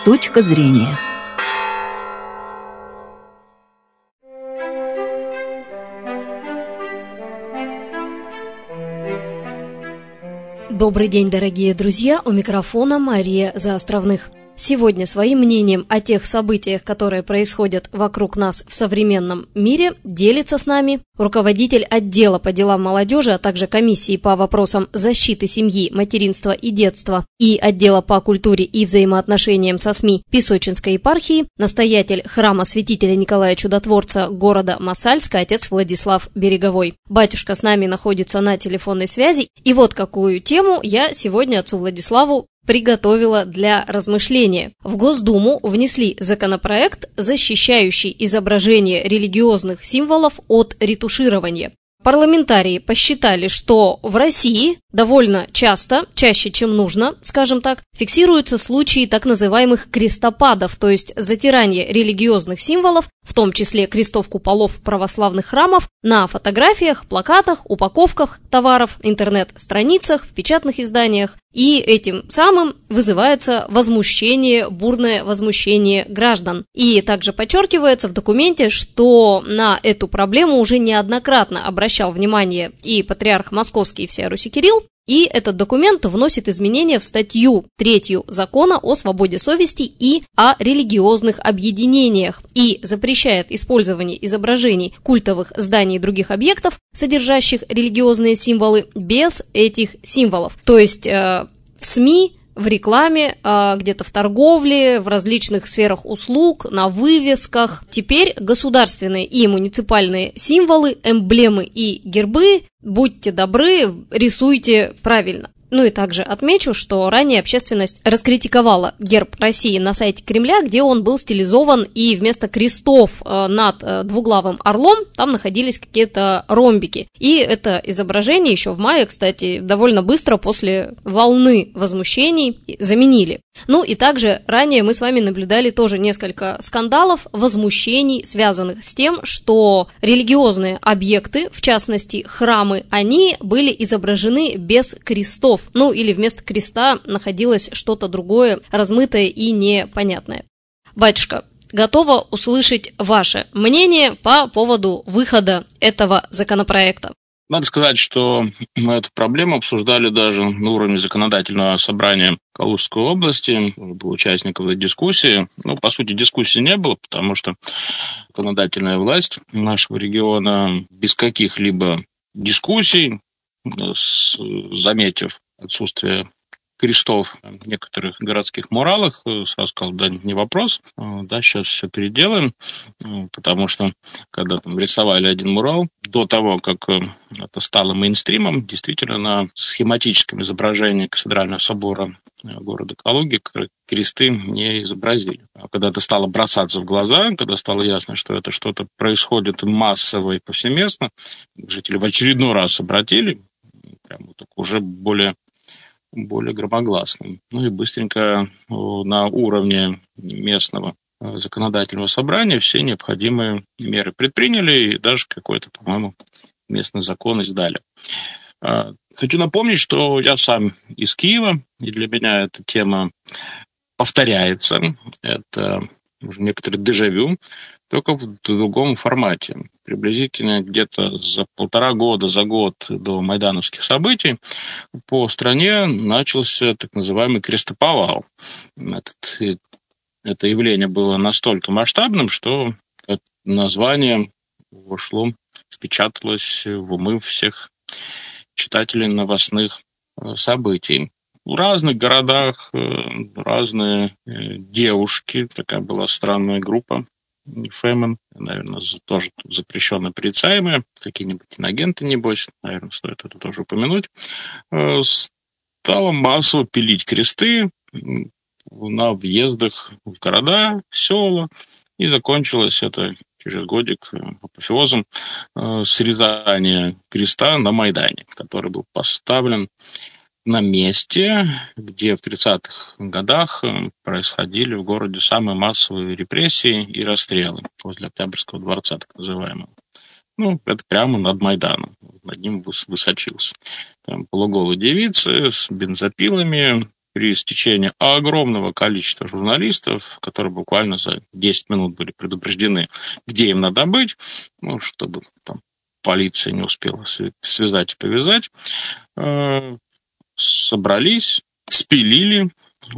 Точка зрения. Добрый день, дорогие друзья, у микрофона Мария Заостровных. Сегодня своим мнением о тех событиях, которые происходят вокруг нас в современном мире, делится с нами руководитель отдела по делам молодежи, а также комиссии по вопросам защиты семьи, материнства и детства и отдела по культуре и взаимоотношениям со СМИ Песочинской епархии, настоятель храма святителя Николая Чудотворца города Мосальска, отец Владислав Береговой. Батюшка с нами находится на телефонной связи, и вот какую тему я сегодня отцу Владиславу приготовила для размышления. В Госдуму внесли законопроект, защищающий изображение религиозных символов от ретуширования. Парламентарии посчитали, что в России довольно часто, чаще, чем нужно, скажем так, фиксируются случаи так называемых крестопадов, то есть затирания религиозных символов, в том числе крестов куполов православных храмов, на фотографиях, плакатах, упаковках товаров, интернет-страницах, в печатных изданиях. И этим самым вызывается возмущение, бурное возмущение граждан. И также подчеркивается в документе, что на эту проблему уже неоднократно обращал внимание и патриарх Московский и всея Руси Кирилл, и этот документ вносит изменения в статью 3 Закона о свободе совести и о религиозных объединениях и запрещает использование изображений культовых зданий и других объектов, содержащих религиозные символы, без этих символов. То есть в СМИ, в рекламе, где-то в торговле, в различных сферах услуг, на вывесках. Теперь государственные и муниципальные символы, эмблемы и гербы, будьте добры, рисуйте правильно. Ну и также отмечу, что ранее общественность раскритиковала герб России на сайте Кремля, где он был стилизован, и вместо крестов над двуглавым орлом там находились какие-то ромбики. И это изображение еще в мае, кстати, довольно быстро после волны возмущений заменили. Ну и также ранее мы с вами наблюдали тоже несколько скандалов, возмущений, связанных с тем, что религиозные объекты, в частности храмы, они были изображены без крестов. Ну или вместо креста находилось что-то другое, размытое и непонятное. Батюшка, готова услышать ваше мнение по поводу выхода этого законопроекта. Надо сказать, что мы эту проблему обсуждали даже на уровне законодательного собрания Калужской области. Был участником этой дискуссии. По сути, дискуссии не было, потому что законодательная власть нашего региона без каких-либо дискуссий, заметив отсутствие крестов в некоторых городских муралах, сразу сказал, да, не вопрос, да, сейчас все переделаем, потому что когда там рисовали один мурал, до того, как это стало мейнстримом, действительно на схематическом изображении кафедрального собора города Калуги кресты не изобразили. А когда это стало бросаться в глаза, когда стало ясно, что это что-то происходит массово и повсеместно, жители в очередной раз обратили, прямо так уже более громогласным. И быстренько на уровне местного законодательного собрания все необходимые меры предприняли и даже какой-то, по-моему, местный закон издали. Хочу напомнить, что я сам из Киева, и для меня эта тема повторяется. Это уже некоторый дежавю, только в другом формате. Приблизительно где-то за 1,5 года, за год до майдановских событий по стране начался так называемый крестоповал. Это явление было настолько масштабным, что это название вошло, впечаталось в умы всех читателей новостных событий. В разных городах разные девушки, такая была странная группа, Фемен, наверное, тоже запрещенно порицаемые, какие-нибудь иноагенты, небось, наверное, стоит это тоже упомянуть, стало массово пилить кресты на въездах в города, села, и закончилось это через годик апофеозом срезания креста на Майдане, который был поставлен на месте, где в 30-х годах происходили в городе самые массовые репрессии и расстрелы возле Октябрьского дворца, так называемого. Это прямо над Майданом, над ним высочился. Там полуголые девицы с бензопилами, при стечении огромного количества журналистов, которые буквально за 10 минут были предупреждены, где им надо быть, ну, чтобы там полиция не успела связать и повязать, собрались, спилили,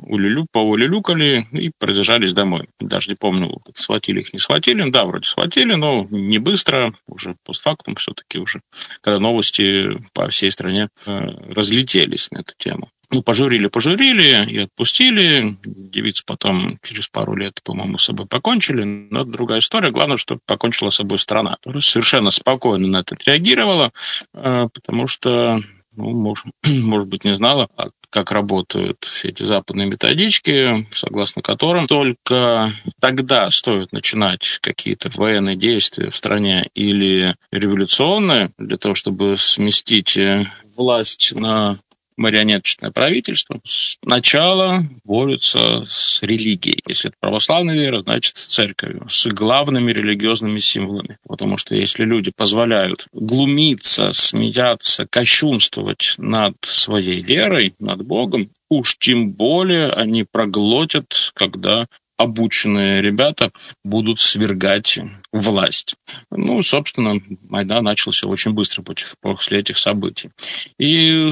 поулюлюкали и пробежались домой. Даже не помню, схватили их, не схватили. Да, вроде схватили, но не быстро, уже постфактум все-таки уже, когда новости по всей стране разлетелись на эту тему. Ну, пожурили и отпустили. Девицу потом через пару лет, по-моему, с собой покончили. Но это другая история. Главное, что покончила с собой страна, которая совершенно спокойно на это отреагировала, потому что, ну, может быть, не знала, как работают все эти западные методички, согласно которым только тогда стоит начинать какие-то военные действия в стране или революционные, для того, чтобы сместить власть на марионеточное правительство, сначала борются с религией. Если это православная вера, значит, с церковью, с главными религиозными символами. Потому что если люди позволяют глумиться, смеяться, кощунствовать над своей верой, над Богом, уж тем более они проглотят, когда обученные ребята будут свергать власть. Ну, собственно, Майдан начался очень быстро после этих событий. И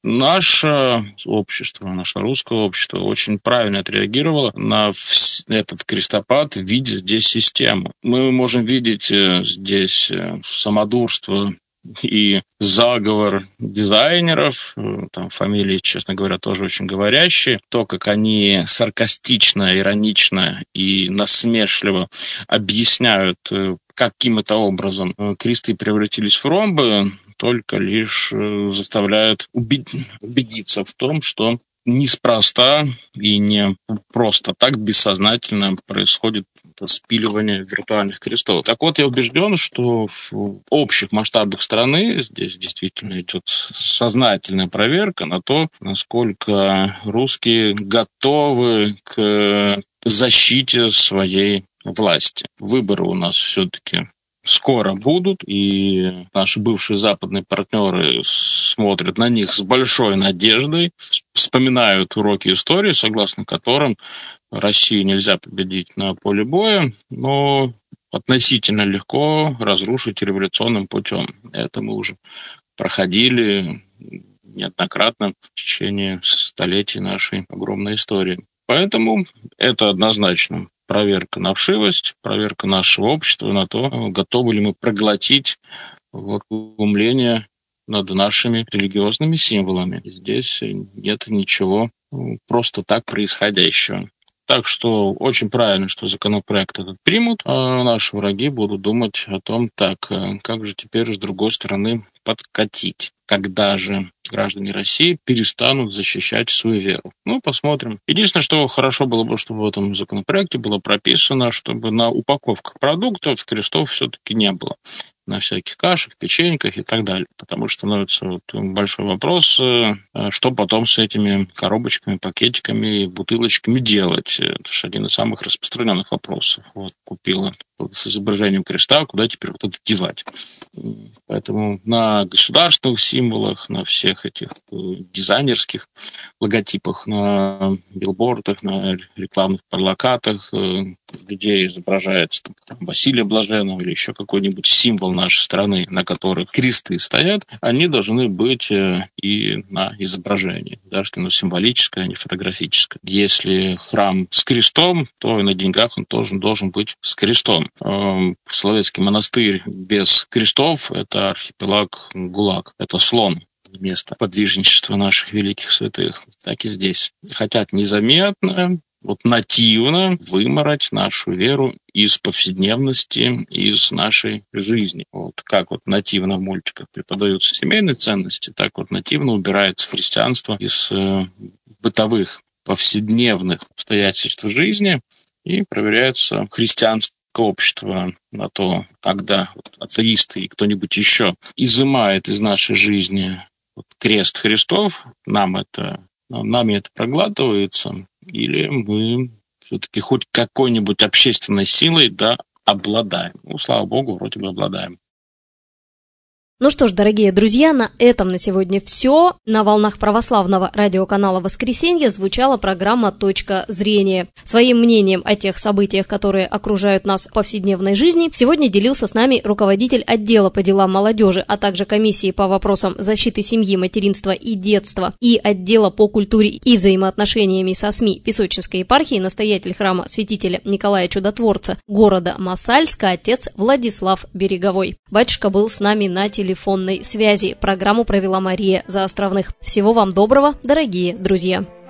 наше общество, наше русское общество очень правильно отреагировало на этот крестопад, видя здесь систему. Мы можем видеть здесь самодурство и заговор дизайнеров, там фамилии, честно говоря, тоже очень говорящие, то, как они саркастично, иронично и насмешливо объясняют, каким это образом кресты превратились в ромбы, только лишь заставляют убедиться в том, что неспроста и не просто так бессознательно происходит спиливание виртуальных крестов. Так вот, я убежден, что в общих масштабах страны здесь действительно идет сознательная проверка на то, насколько русские готовы к защите своей власти. Выборы у нас все-таки скоро будут, и наши бывшие западные партнеры смотрят на них с большой надеждой, вспоминают уроки истории, согласно которым Россию нельзя победить на поле боя, но относительно легко разрушить революционным путем. Это мы уже проходили неоднократно в течение столетий нашей огромной истории. Поэтому это однозначно проверка на вшивость, проверка нашего общества на то, готовы ли мы проглотить глумление над нашими религиозными символами. Здесь нет ничего просто так происходящего. Так что очень правильно, что законопроект этот примут, а наши враги будут думать о том, так, как же теперь с другой стороны подкатить. Когда же граждане России перестанут защищать свою веру? Ну, посмотрим. Единственное, что хорошо было бы, чтобы в этом законопроекте было прописано, чтобы на упаковках продуктов крестов все-таки не было. На всяких кашах, печеньках и так далее. Потому что становится большой вопрос, что потом с этими коробочками, пакетиками, бутылочками делать. Это же один из самых распространенных вопросов. Вот купила с изображением креста, куда теперь вот это девать? Поэтому на государственных символах, на всех этих дизайнерских логотипах, на билбордах, на рекламных плакатах, где изображается там, Василия Блаженного или еще какой-нибудь символ нашей страны, на которых кресты стоят, они должны быть и на изображении, даже оно символическое, а не фотографическое. Если храм с крестом, то и на деньгах он должен быть с крестом. Соловецкий монастырь без крестов — это архипелаг ГУЛАГ, это слон. Место подвижничества наших великих святых. Так и здесь. Хотят незаметно, нативно вымороть нашу веру из повседневности, из нашей жизни. Как нативно в мультиках преподаются семейные ценности, так нативно убирается христианство из бытовых, повседневных обстоятельств жизни и проверяется христианское общество на то, когда атеисты и кто-нибудь еще изымает из нашей жизни крест Христов, нами это проглатывается, или мы все-таки хоть какой-нибудь общественной силой, обладаем. Слава Богу, вроде бы обладаем. Ну что ж, дорогие друзья, на этом на сегодня все. На волнах православного радиоканала «Воскресенье» звучала программа «Точка зрения». Своим мнением о тех событиях, которые окружают нас в повседневной жизни, сегодня делился с нами руководитель отдела по делам молодежи, а также комиссии по вопросам защиты семьи, материнства и детства и отдела по культуре и взаимоотношениями со СМИ Песочинской епархии, настоятель храма святителя Николая Чудотворца города Мосальска, отец Владислав Береговой. Батюшка был с нами на телефонной связи. Программу провела Мария Заостровных. Всего вам доброго, дорогие друзья!